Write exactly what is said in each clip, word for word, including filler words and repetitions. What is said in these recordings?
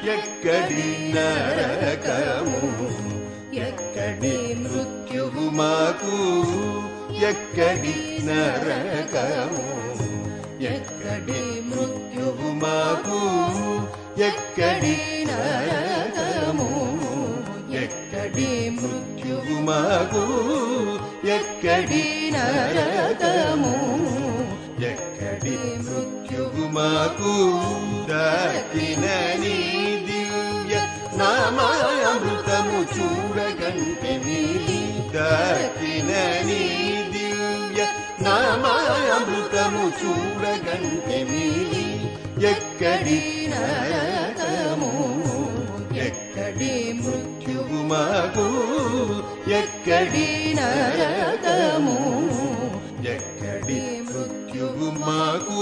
ఎక్కడి నరకము ఎక్కడి మృత్యువు మాకు ఎక్కడి నరకము ఎక్కడి మృత్యువు మాకు ఎక్కడి నరకము ఎక్కడి మృత్యువు మాకు ఎక్కడి నరకము ఎక్కడి మృత్యువు మాకు దక్కిన నీ దివ్య నామామృతము చూడగంటిమి దక్కిన నీ దివ్య నామామృతము చూడగంటిమి ఎక్కడి నరకము ఎక్కడి మృత్యువు మాకు ఎక్కడి నరకము ఎక్కడి మృత్యువు మాకు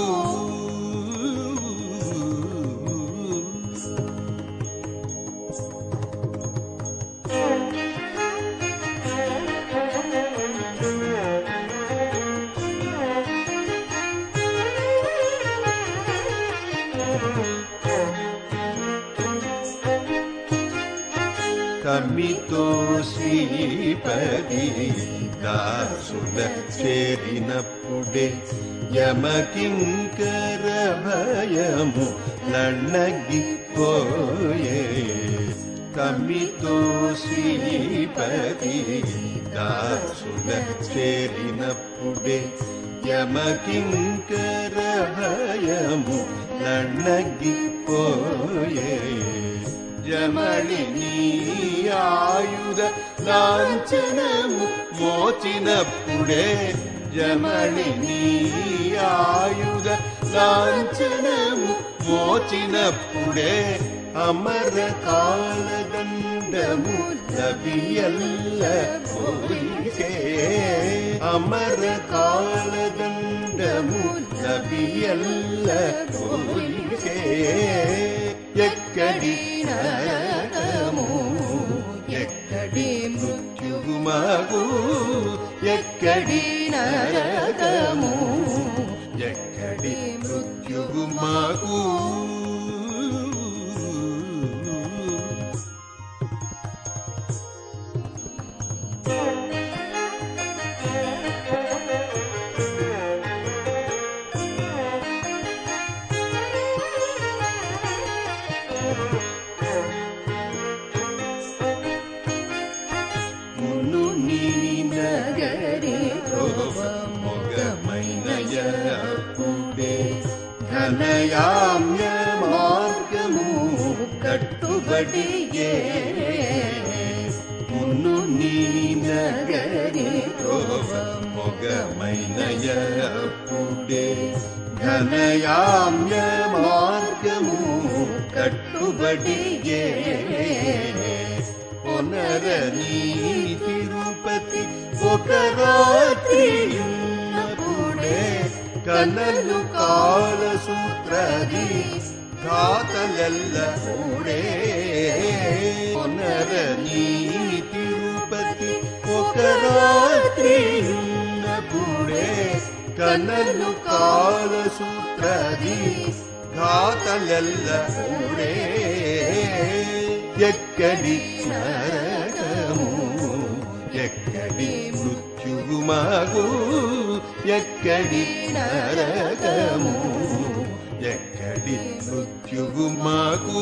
కమితో శ్రీపతి దాసుల చేరినప్పుడే యమకింకర భయము నన్నగిపోయే కమితో శ్రీపతి దాసుల చేరినప్పుడే యమకింకర భయము నన్నగిపోయే జమళిని ఆయుధ లాంఛనము మోచినప్పుడే జమళిని ఆయుధ లాంఛనము మోచినప్పుడే అమర కాలదండము లభియల్ల పోయిసే అమర కాలదండము లభియల్ల పోయిసే ఎక్కడి నరకము ఎక్కడి మృత్యువు మాకు ఎక్కడి నరకము ఎక్కడి మృత్యువు మాకు ఘనయామ్య మార్గము కట్టుబడియే మును నీ నగరి మొగమైనయప్పుడే ఘనయామ్య మార్గము కట్టుబడియే పునరనీ తిరుపతి ఒక రాత్రి కనలు కాల సూత్రది ఘాతలెల్ల కూడే పునరనీ తిరుపతి ఒక రాత్రి కూడే కనలు కాల సూత్రది ఘాతలెల్ల కూడే ఎక్కడి నరకము ఎక్కడి మృత్యువు మాకు ఎక్కడి నరకము ఎక్కడి మృత్యువు మాకు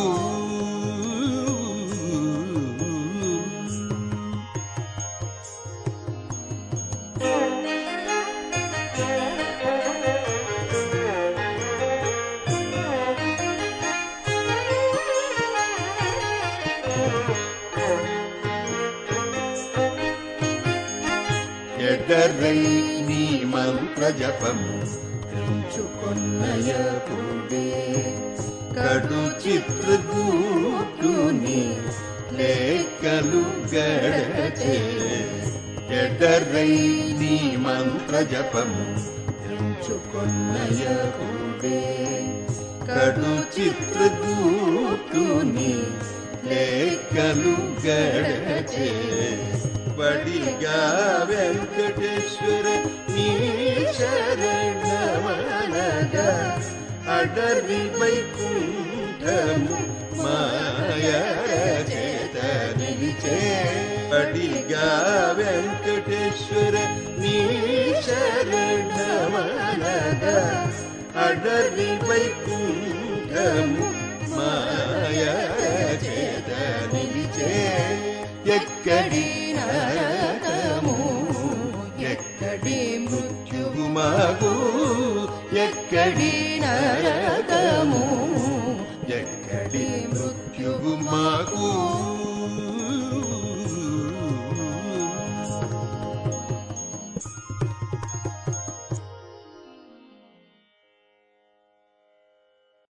ఎడరై నీ మంత్ర జపము ఎంచుకొన్నయపుడే కడు చిత్రగూటుని లేఖలు గడచే ఎడరై నీ మంత్ర జపము ఎంచుకొన్నయపుడే కడు చిత్రగూటుని లేఖలు గడచే బడిగా వెంకటేశ్వర నీ శరణమనగా అడరి వైకుంఠము మా వెంకటేశ్వర నీ శరణమనగా అడరి వైకుంఠము మాయ చేత నిలిచే ఎక్కడి నరకము ఎక్కడి మృత్యువు మాకు ఎక్కడి నరకము ఎక్కడి మృత్యువు మాకు